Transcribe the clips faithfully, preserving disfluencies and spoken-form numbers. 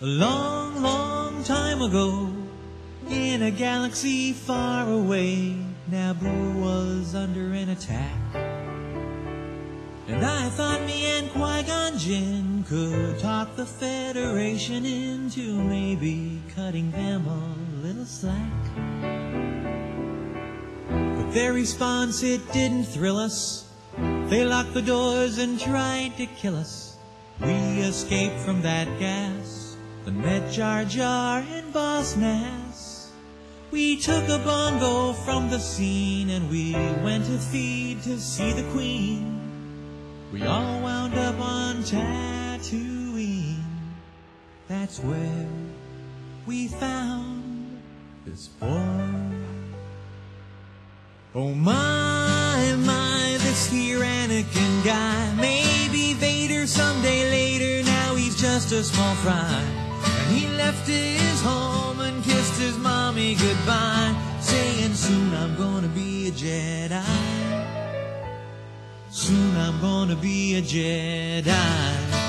A long, long time ago, in a galaxy far away, Naboo was under an attack. And I thought me and Qui-Gon Jinn could talk the Federation into maybe cutting them a little slack. But their response, it didn't thrill us. They locked the doors and tried to kill us. We escaped from that gas, then met Jar Jar and Boss Nass. We took a bongo from the scene and we went to feed to see the Queen. We all wound up on Tatooine. That's where we found this boy. Oh my, my, this here Anakin guy. Maybe Vader someday later, now he's just a small fry. And he left his home and kissed his mommy goodbye, saying soon I'm gonna be a Jedi. Soon I'm gonna be a Jedi.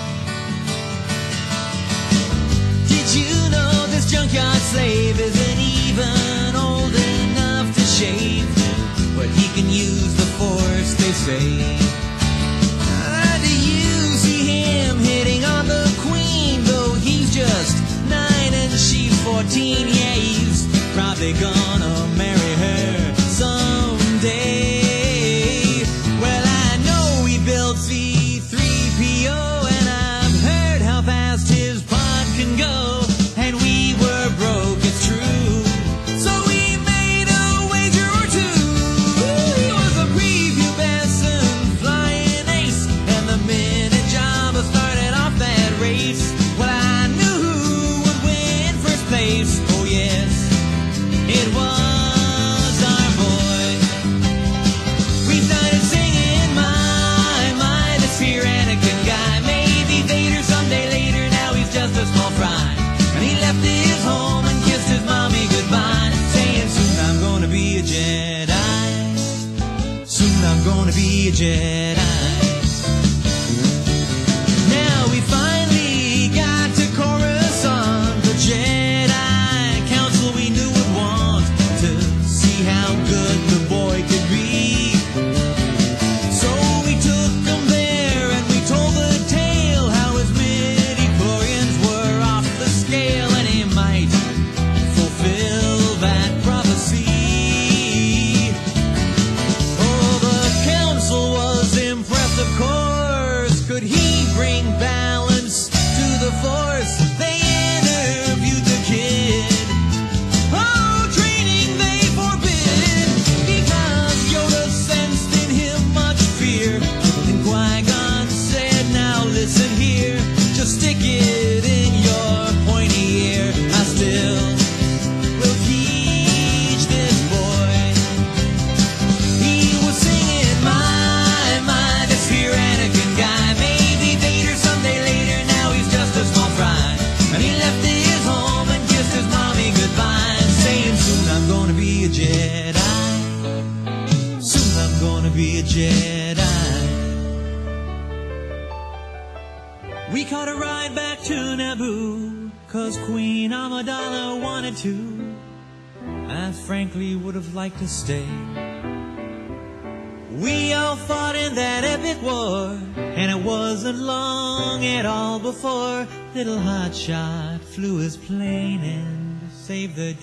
Did you know this junkyard slave isn't even old enough to shave? But he can use the Force, they say. Uh, do you see him hitting on the Queen? Though he's just nine and she's fourteen. Yeah, he's probably gonna marry her someday. Well, I know he built C three P O, and I've heard how fast his pod can go. And we were broke, it's true, so we made a wager or two. He was a prepubescent flying ace, and the minute Jabba started off that race, well, I knew who would win first place. Oh yes, it was our boy. We started singing, my, my, this here Anakin guy. Maybe Vader someday later, now he's just a small fry. And he left his home and kissed his mommy goodbye, saying soon I'm gonna be a Jedi. Soon I'm gonna be a Jedi. Now we finally got to Coruscant, the Jedi Council we knew would want to see how good the boy could be. So we took him there and we told the tale how his midi-chlorians were off the scale, and he might fulfill that prophecy. Oh, the council was impressed, of course. Could he bring balance to the Force? They interviewed the kid. Oh, training they forbid, because Yoda sensed in him much fear. And Qui-Gon said, now listen here, just stick it in your pointy ear. I still will teach this boy. He was singing, my, my, this here Anakin guy. Maybe Vader someday later, now he's just a small fry. And he left his home and kissed his mommy goodbye, saying soon I'm gonna be a Jedi. Soon I'm gonna be a Jedi. We caught a ride back to Naboo, cause Queen Amidala wanted to. I frankly would have liked to stay. We all fought in that epic war, and it wasn't long at all before little Hotshot flew his plane and saved the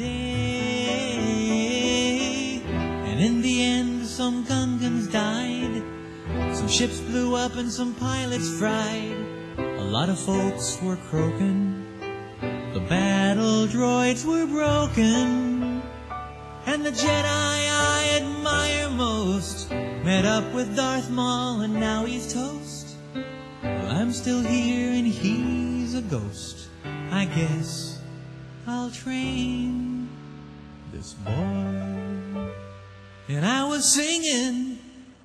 day. And in the end, some Gungans died, some ships blew up and some pilots fried. A lot of folks were croaking, the battle droids were broken, and the Jedi I admire most met up with Darth Maul and now he's toast. Well, I'm still here and he's a ghost. I guess I'll train this boy. And I was singing,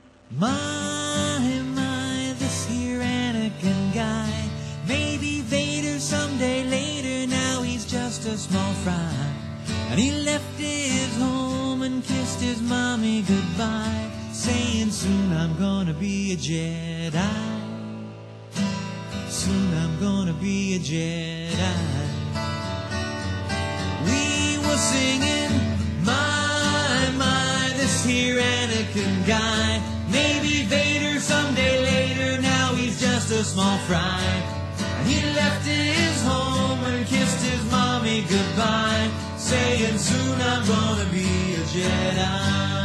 my, my, this here Anakin guy. Maybe Vader someday later, now he's just a small fry. And he left his home and kissed his mommy goodbye, saying soon I'm gonna be a Jedi. Soon I'm gonna be a Jedi. Anakin guy. Maybe Vader someday later, now he's just a small fry. He left his home and kissed his mommy goodbye, saying soon I'm gonna be a Jedi.